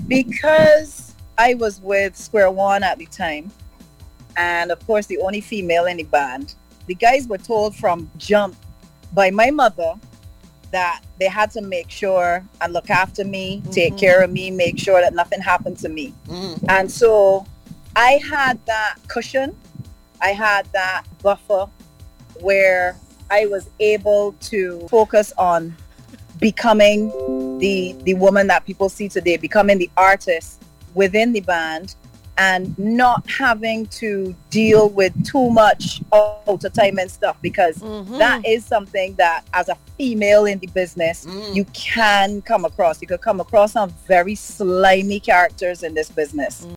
Because I was with Square One at the time, and of course the only female in the band, the guys were told from jump by my mother that they had to make sure and look after me, take care of me, make sure that nothing happened to me. And so I had that cushion, I had that buffer where I was able to focus on becoming the woman that people see today, becoming the artist within the band, and not having to deal with too much out of time and stuff, because that is something that as a female in the business you can come across. You could come across some very slimy characters in this business.